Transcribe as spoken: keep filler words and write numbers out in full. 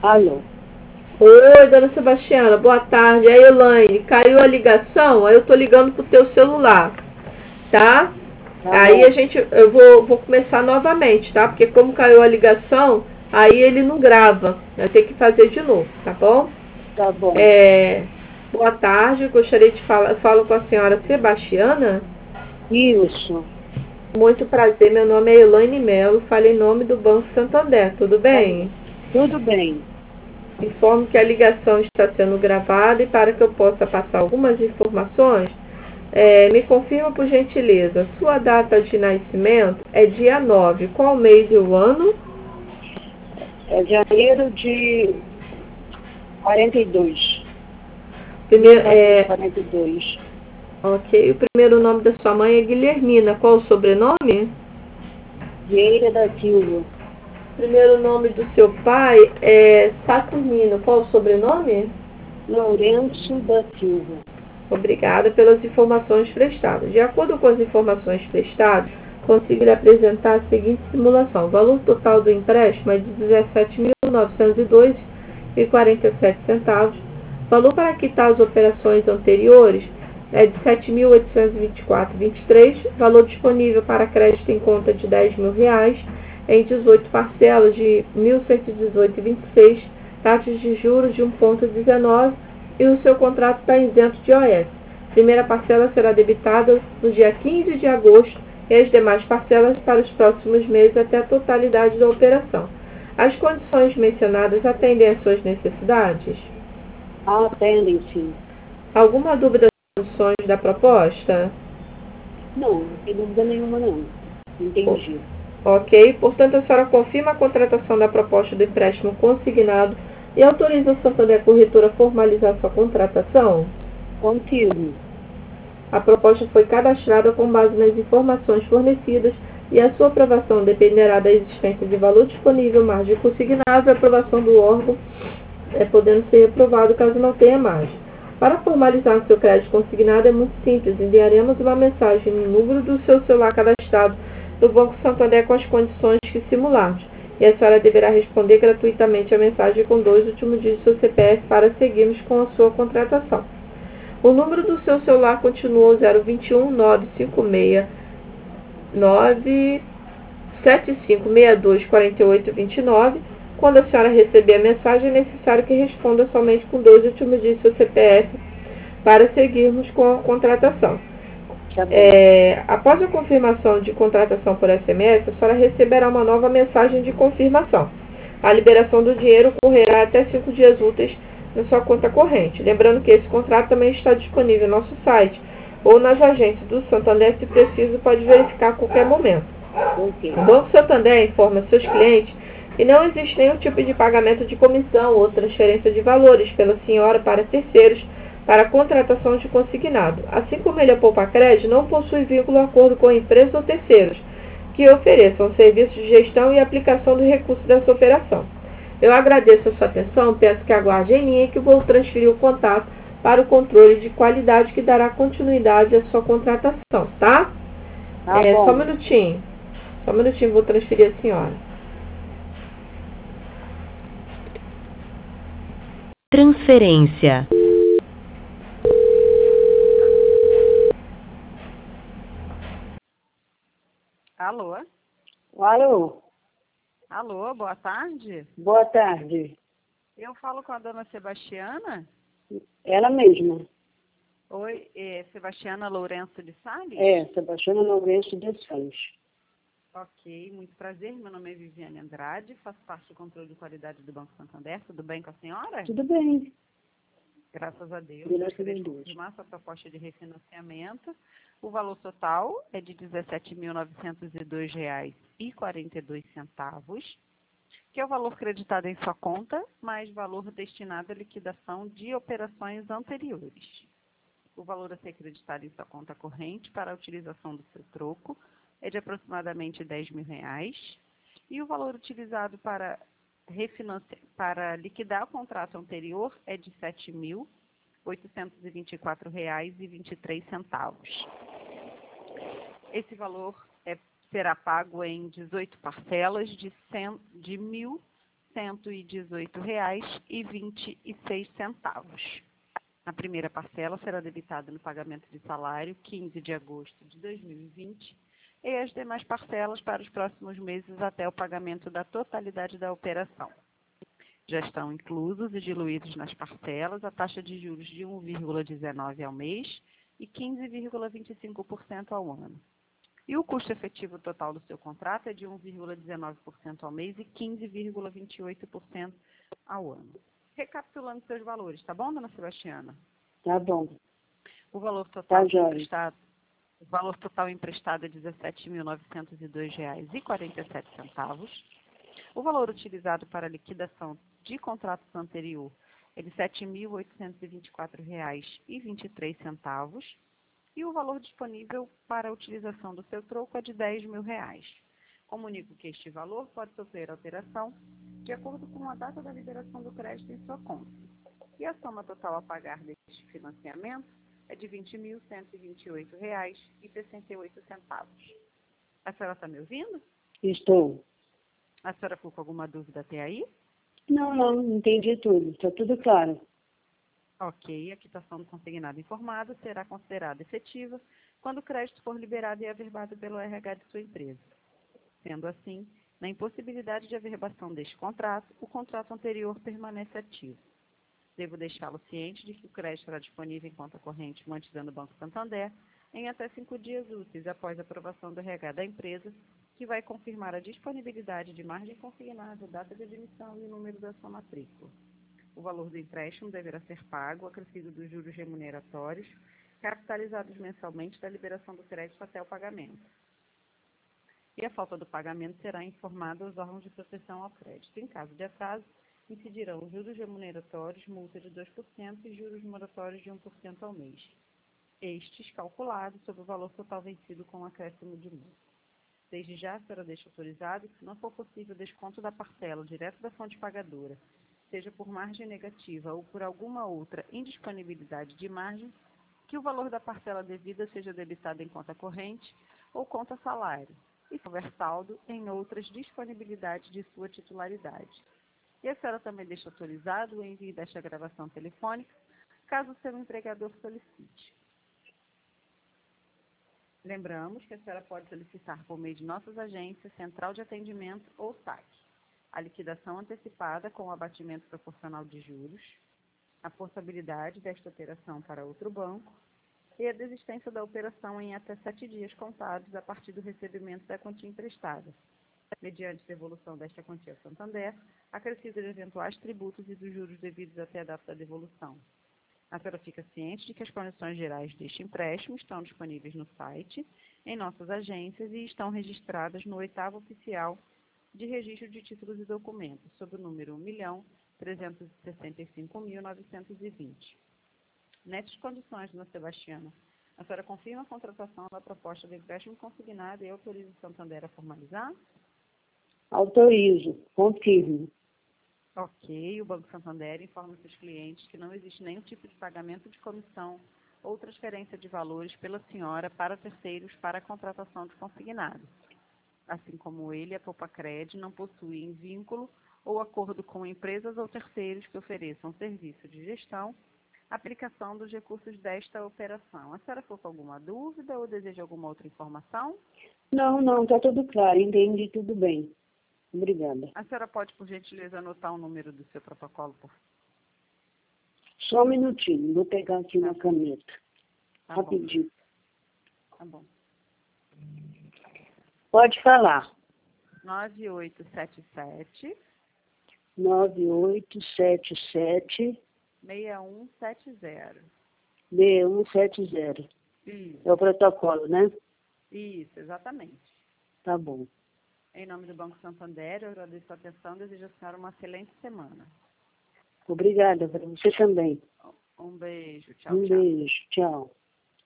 Alô? Oi, dona Sebastiana, boa tarde. É a Elaine, caiu a ligação? Aí eu tô ligando pro teu celular, tá? Tá Aí a bom, gente, eu vou, vou começar novamente, tá? Porque como caiu a ligação, aí ele não grava. Vai ter que fazer de novo, tá bom? tá bom. É, boa tarde, gostaria de falar, falo com a senhora Sebastiana. Isso, Muito prazer, meu nome é Elaine Melo, falo em nome do Banco Santander, tudo tá bem? bom. Tudo bem. Informo que a ligação está sendo gravada e para que eu possa passar algumas informações, é, me confirma por gentileza, sua data de nascimento é dia nove, qual mês e o ano? É janeiro de quarenta e dois. Primeiro, mil novecentos e é, quarenta e dois. ok, o primeiro nome da sua mãe é Guilhermina, qual o sobrenome? Vieira da Silva. Primeiro nome do seu pai é Saturnino, qual o sobrenome? Lourenço da Silva. Obrigada pelas informações prestadas. De acordo com as informações prestadas, consigo lhe apresentar a seguinte simulação. O valor total do empréstimo é de dezessete mil novecentos e dois reais e quarenta e sete centavos. O valor para quitar as operações anteriores é de sete mil oitocentos e vinte e quatro reais e vinte e três centavos. Valor disponível para crédito em conta de dez mil reais em dezoito parcelas de mil cento e dezoito reais e vinte e seis centavos. Taxas de juros de um vírgula dezenove e o seu contrato está isento de O S. A primeira parcela será debitada no dia quinze de agosto e as demais parcelas para os próximos meses até a totalidade da operação. As condições mencionadas atendem às suas necessidades? Ah, atendem, sim. Alguma dúvida das condições da proposta? Não, não tem dúvida nenhuma, não. Entendi. Ok, portanto a senhora confirma a contratação da proposta do empréstimo consignado e autoriza o Santander Corretora a formalizar sua contratação? Confirmo. A proposta foi cadastrada com base nas informações fornecidas e a sua aprovação dependerá da existência de valor disponível, margem consignável e aprovação do órgão, é, podendo ser aprovado caso não tenha margem. Para formalizar o seu crédito consignado é muito simples. Enviaremos uma mensagem no número do seu celular cadastrado no Banco Santander com as condições que simularmos. E a senhora deverá responder gratuitamente a mensagem com dois últimos dígitos do seu C P F para seguirmos com a sua contratação. O número do seu celular continua zero vinte e um, nove cinco seis, nove sete cinco seis dois quatro oito dois nove. Quando a senhora receber a mensagem, é necessário que responda somente com dois últimos dígitos do seu C P F para seguirmos com a contratação. Tá bom. É, após a confirmação de contratação por S M S, a senhora receberá uma nova mensagem de confirmação. A liberação do dinheiro ocorrerá até cinco dias úteis na sua conta corrente. Lembrando que esse contrato também está disponível no nosso site ou nas agências do Santander, se preciso, pode verificar a qualquer momento. O Ok. Banco Santander informa seus clientes que não existe nenhum tipo de pagamento de comissão ou transferência de valores pela senhora para terceiros para a contratação de consignado. Assim como ele é Poupa Crédito, não possui vínculo ou acordo com empresas ou terceiros que ofereçam serviços de gestão e aplicação do recurso dessa operação. Eu agradeço a sua atenção, peço que aguarde em linha que vou transferir o contato para o controle de qualidade que dará continuidade à sua contratação, tá? Tá É, só um bom. minutinho. Só um minutinho, vou transferir a senhora. Transferência. Alô? Alô? Alô, boa tarde. Boa tarde. Eu falo com a dona Sebastiana. Ela mesma. Oi, é Sebastiana Lourenço de Salles? É, Sebastiana Lourenço de Salles. Ok, muito prazer. Meu nome é Viviane Andrade, faço parte do controle de qualidade do Banco Santander. Tudo bem com a senhora? Tudo bem. Graças a Deus. Graças Gostaria a de Deus. confirmar sua proposta de refinanciamento. O valor total é de dezessete mil novecentos e dois reais e quarenta e dois centavos, que é o valor creditado em sua conta, mais valor destinado à liquidação de operações anteriores. O valor a ser creditado em sua conta corrente para a utilização do seu troco é de aproximadamente dez mil reais, e o valor utilizado para, para liquidar o contrato anterior é de sete mil oitocentos e vinte e quatro reais e vinte e três centavos. Esse valor é, será pago em dezoito parcelas de, de mil cento e dezoito reais e vinte e seis centavos. A primeira parcela será debitada no pagamento de salário, quinze de agosto de dois mil e vinte, e as demais parcelas para os próximos meses até o pagamento da totalidade da operação. Já estão inclusos e diluídos nas parcelas a taxa de juros de um vírgula dezenove por cento ao mês e quinze vírgula vinte e cinco por cento ao ano. E o custo efetivo total do seu contrato é de um vírgula dezenove por cento ao mês e quinze vírgula vinte e oito por cento ao ano. Recapitulando seus valores, tá bom, dona Sebastiana? Tá bom. O valor total Tá, joia. emprestado, o valor total emprestado é dezessete mil novecentos e dois reais e quarenta e sete centavos. O valor utilizado para liquidação de contratos anterior é de sete mil oitocentos e vinte e quatro reais e vinte e três centavos. E o valor disponível para a utilização do seu troco é de dez mil reais. Comunico que este valor pode sofrer alteração de acordo com a data da liberação do crédito em sua conta. E a soma total a pagar deste financiamento é de vinte mil cento e vinte e oito reais e sessenta e oito centavos. A senhora está me ouvindo? Estou. A senhora ficou com alguma dúvida até aí? Não, não, entendi tudo. Está tudo claro. Ok, a quitação do consignado informado será considerada efetiva quando o crédito for liberado e averbado pelo R H de sua empresa. Sendo assim, na impossibilidade de averbação deste contrato, o contrato anterior permanece ativo. Devo deixá-lo ciente de que o crédito será disponível em conta corrente mantida no Banco Santander em até cinco dias úteis após a aprovação do R H da empresa, que vai confirmar a disponibilidade de margem consignada, data de admissão e o número da sua matrícula. O valor do empréstimo deverá ser pago, acrescido dos juros remuneratórios, capitalizados mensalmente da liberação do crédito até o pagamento. E a falta do pagamento será informada aos órgãos de proteção ao crédito. Em caso de atraso, incidirão juros remuneratórios, multa de dois por cento e juros moratórios de um por cento ao mês. Estes calculados sobre o valor total vencido com acréscimo de multa. Desde já, a senhora deixa autorizado que, se não for possível desconto da parcela direto da fonte pagadora, seja por margem negativa ou por alguma outra indisponibilidade de margem, que o valor da parcela devida seja debitado em conta corrente ou conta salário, e se houver saldo em outras disponibilidades de sua titularidade. E a senhora também deixa autorizado o envio desta gravação telefônica, caso o seu empregador solicite. Lembramos que a senhora pode solicitar por meio de nossas agências, central de atendimento ou saque, a liquidação antecipada com o abatimento proporcional de juros, a portabilidade desta operação para outro banco e a desistência da operação em até sete dias contados a partir do recebimento da quantia emprestada, mediante devolução desta quantia ao Santander, acrescido de eventuais tributos e dos juros devidos até a data da devolução. A senhora fica ciente de que as condições gerais deste empréstimo estão disponíveis no site, em nossas agências e estão registradas no oitavo oficial de registro de títulos e documentos, sob o número um milhão trezentos e sessenta e cinco mil novecentos e vinte. Nessas condições, dona Sebastiana, a senhora confirma a contratação da proposta de empréstimo consignado e autoriza o Santander a formalizar? Autorizo, confirmo. Ok, o Banco Santander informa seus clientes que não existe nenhum tipo de pagamento de comissão ou transferência de valores pela senhora para terceiros para a contratação de consignado. Assim como ele, a Popacred não possuem vínculo ou acordo com empresas ou terceiros que ofereçam serviço de gestão, aplicação dos recursos desta operação. A senhora ficou com alguma dúvida ou deseja alguma outra informação? Não, não, está tudo claro, entendi tudo bem. Obrigada. A senhora pode, por gentileza, anotar o número do seu protocolo, por Só um minutinho, vou pegar aqui Tá. na caneta. Tá Rapidinho. bom. Tá bom. Pode falar. nove oito sete sete, nove oito sete sete, seis um sete zero. seis um sete zero. Isso, É o protocolo, né? isso, exatamente. Tá bom. Em nome do Banco Santander, eu agradeço a atenção e desejo à senhora uma excelente semana. Obrigada, para você também. Um beijo, tchau, Um tchau. beijo, tchau.